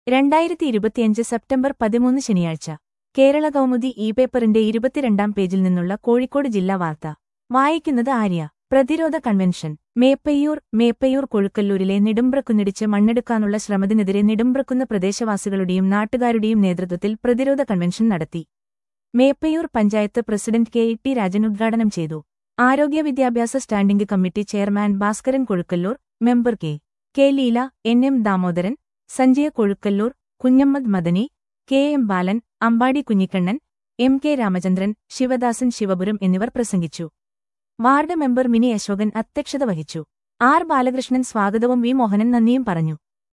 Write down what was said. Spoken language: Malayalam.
2025 സെപ്റ്റംബർ 13 ശനിയാഴ്ച കേരള കൗമുദി പേപ്പറിന്റെ 22-ാം പേജിൽ നിന്നുള്ള കോഴിക്കോട് ജില്ലാ വാർത്ത വായിക്കുന്നത് ആര്യ. പ്രതിരോധ കൺവെൻഷൻ മേപ്പയ്യൂർ കൊഴുക്കല്ലൂരിലെ നെടുമ്പ്രക്കുന്നിടിച്ച് മണ്ണെടുക്കാനുള്ള ശ്രമത്തിനെതിരെ നെടുമ്പ്രക്കുന്ന് പ്രദേശവാസികളുടെയും നാട്ടുകാരുടെയും നേതൃത്വത്തിൽ പ്രതിരോധ കൺവെൻഷൻ നടത്തി. മേപ്പയ്യൂർ പഞ്ചായത്ത് പ്രസിഡന്റ് ടി രാജൻ ഉദ്ഘാടനം ചെയ്തു. ആരോഗ്യ വിദ്യാഭ്യാസ standing committee chairman Bhaskaran Kozhukkallur, member K Leela, M Damodaran, Sanjaya Kozhukkallur, Kunhammad Madani, M Balan, Ambadi Kunhikannan, K Ramachandran, Sivadasan Sivapuram എന്നിവർ പ്രസംഗിച്ചു. വാർഡ് മെമ്പർ മിനി അശോകൻ അധ്യക്ഷത വഹിച്ചു. ബാലകൃഷ്ണൻ സ്വാഗതവും മോഹനൻ നന്ദിയും പറഞ്ഞു.